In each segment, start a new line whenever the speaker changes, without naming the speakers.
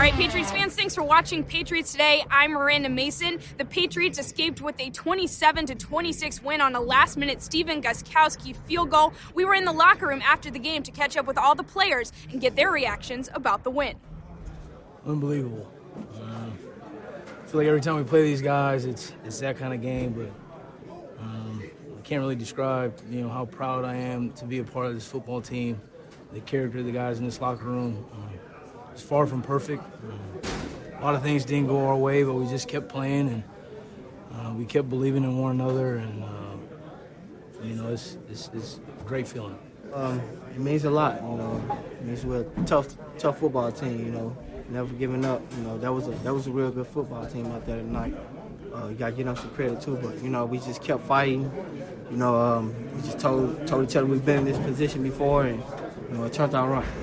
right, Patriots fans, thanks for watching Patriots Today. I'm Miranda Mason. The Patriots escaped with a 27-26 win on a last-minute Stephen Gostkowski field goal. We were in the locker room after the game to catch up with all the players and get their reactions about the win.
Unbelievable. I feel like every time we play these guys, it's that kind of game, but I can't really describe, how proud I am to be a part of this football team, the character of the guys in this locker room. It's far from perfect. A lot of things didn't go our way, but we just kept playing, and we kept believing in one another, and it's a great feeling.
It means a lot, It means we're a tough football team, never giving up. That was a real good football team out there tonight. You got to give them some credit too, but we just kept fighting. We just told each other we've been in this position before, and it turned out right.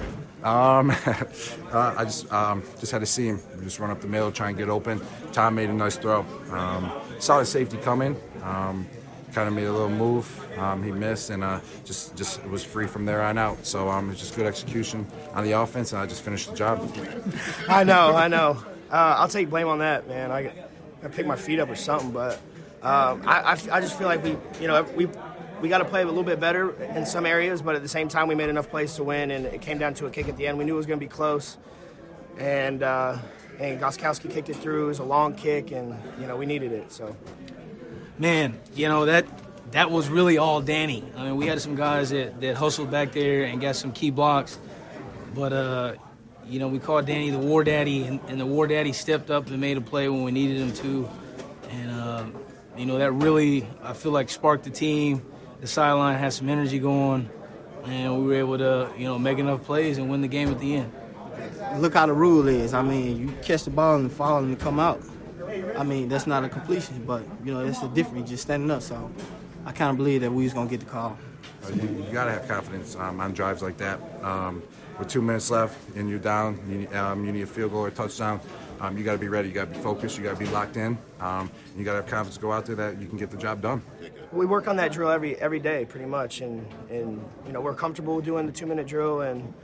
I just had to see him just run up the middle, try and get open. Tom made a nice throw. Saw his safety coming. Kind of made a little move. He missed, and just was free from there on out. So it was just good execution on the offense, and I just finished the job.
I know. I'll take blame on that, man. I picked my feet up or something, but I just feel like we got to play a little bit better in some areas, but at the same time we made enough plays to win, and it came down to a kick at the end. We knew it was going to be close, and Gostkowski kicked it through. It was a long kick, and we needed it. So,
man, that was really all Danny. I mean, we had some guys that hustled back there and got some key blocks, but we called Danny the War Daddy, and the War Daddy stepped up and made a play when we needed him to, and that really, I feel like, sparked the team. The sideline had some energy going, and we were able to, make enough plays and win the game at the end.
Look how the rule is. I mean, you catch the ball and fall and come out. I mean, that's not a completion, but, that's the difference, just standing up. So I kind of believe that we was going to get the call.
You got to have confidence on drives like that. With 2 minutes left and you're down, you need a field goal or a touchdown. You got to be ready. You got to be focused. You got to be locked in. You got to have confidence to go out there that you can get the job done.
We work on that drill every day, pretty much, and we're comfortable doing the 2-minute drill, and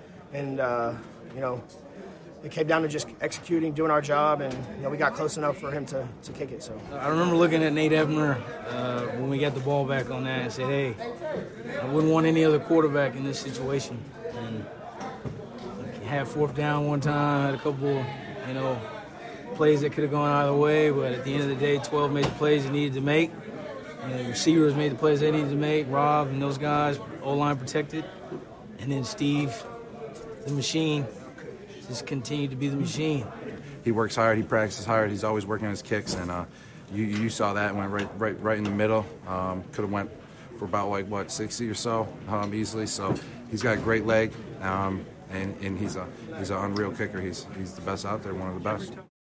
it came down to just executing, doing our job, and we got close enough for him to kick it. So
I remember looking at Nate Ebner when we got the ball back on that and said, hey, I wouldn't want any other quarterback in this situation. And had 4th down one time, had a couple, plays that could have gone either way, but at the end of the day, 12 made the plays he needed to make. And the receivers made the plays they needed to make, Rob and those guys, O-line protected. And then Steve, the machine, just continued to be the machine.
He works hard, he practices hard, he's always working on his kicks, and you saw that, went right in the middle. Could have went for about 60 or so easily. So he's got a great leg, and he's an unreal kicker. He's the best out there, one of the best.